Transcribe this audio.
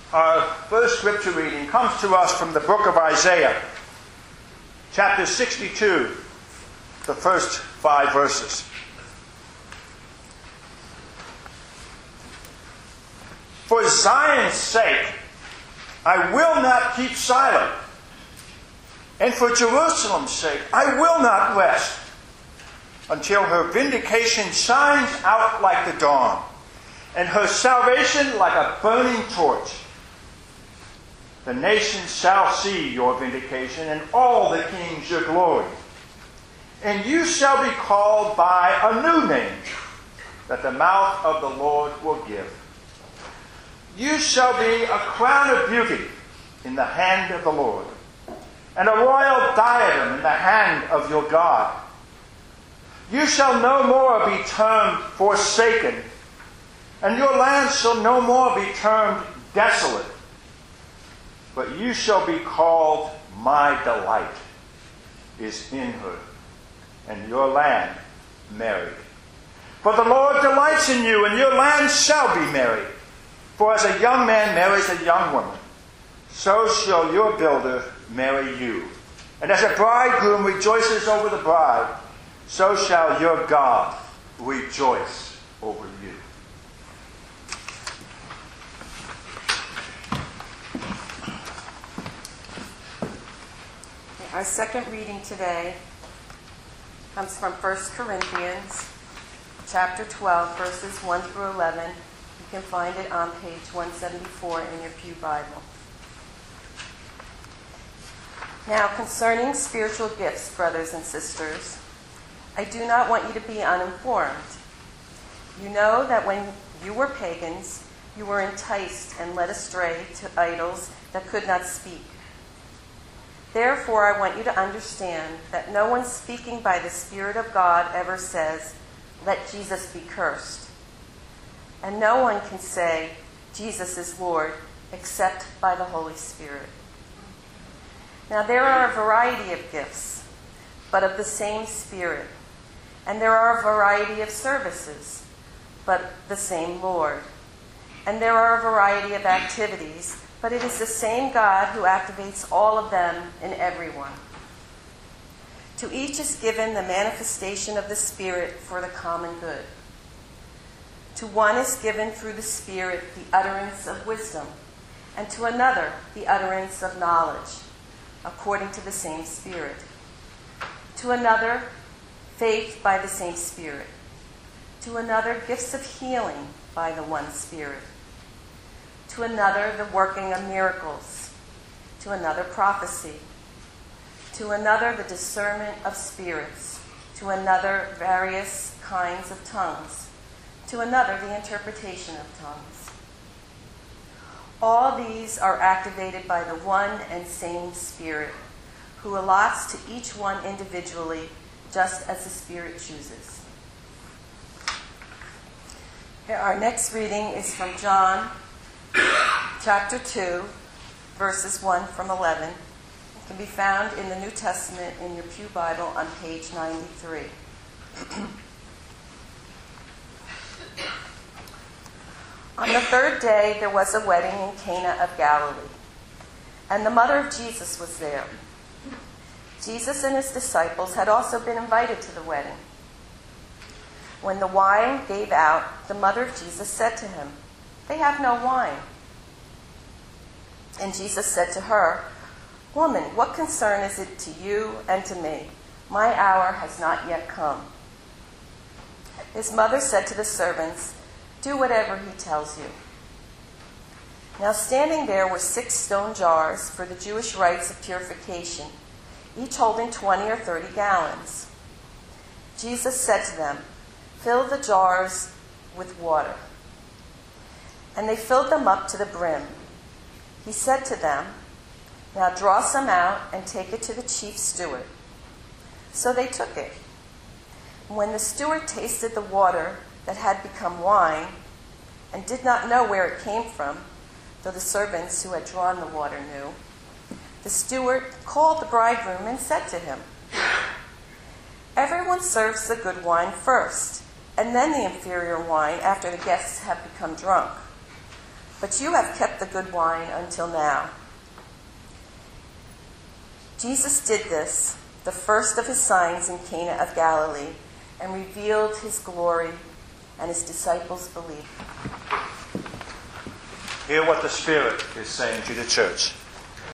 Our first scripture reading comes to us from the book of Isaiah, chapter 62, the first 5 verses. For Zion's sake, I will not keep silent, and for Jerusalem's sake, I will not rest, until her vindication shines out like the dawn, and her salvation like a burning torch. The nations shall see your vindication, and all the kings your glory. And you shall be called by a new name, that the mouth of the Lord will give. You shall be a crown of beauty in the hand of the Lord, and a royal diadem in the hand of your God. You shall no more be termed forsaken, and your land shall no more be termed desolate. But you shall be called, my delight is in her, and your land married. For the Lord delights in you, and your land shall be married. For as a young man marries a young woman, so shall your builder marry you. And as a bridegroom rejoices over the bride, so shall your God rejoice over you. Our second reading today comes from 1 Corinthians chapter 12, verses 1 through 11. You can find it on page 174 in your Pew Bible. Now, concerning spiritual gifts, brothers and sisters, I do not want you to be uninformed. You know that when you were pagans, you were enticed and led astray to idols that could not speak. Therefore, I want you to understand that no one speaking by the Spirit of God ever says, "Let Jesus be cursed." And no one can say, "Jesus is Lord," except by the Holy Spirit. Now, there are a variety of gifts, but of the same Spirit. And there are a variety of services, but the same Lord. And there are a variety of activities, but it is the same God who activates all of them in everyone. To each is given the manifestation of the Spirit for the common good. To one is given through the Spirit the utterance of wisdom, and to another the utterance of knowledge, according to the same Spirit. To another, faith by the same Spirit. To another, gifts of healing by the one Spirit. To another, the working of miracles. To another, prophecy. To another, the discernment of spirits. To another, various kinds of tongues. To another, the interpretation of tongues. All these are activated by the one and same Spirit, who allots to each one individually, just as the Spirit chooses. Our next reading is from John chapter 2, verses 1 from 11. It can be found in the New Testament in your Pew Bible on page 93. On the third day, there was a wedding in Cana of Galilee, and the mother of Jesus was there. Jesus and his disciples had also been invited to the wedding. When the wine gave out, the mother of Jesus said to him, "They have no wine." And Jesus said to her, "Woman, what concern is it to you and to me? My hour has not yet come." His mother said to the servants, "Do whatever he tells you." Now standing there were 6 stone jars for the Jewish rites of purification, each holding 20 or 30 gallons. Jesus said to them, "Fill the jars with water." And they filled them up to the brim. He said to them, "Now draw some out and take it to the chief steward." So they took it. When the steward tasted the water that had become wine and did not know where it came from, though the servants who had drawn the water knew, the steward called the bridegroom and said to him, "Everyone serves the good wine first, and then the inferior wine after the guests have become drunk. but you have kept the good wine until now." Jesus did this, the first of his signs in Cana of Galilee, and revealed his glory, and his disciples believed. Hear what the Spirit is saying to the church.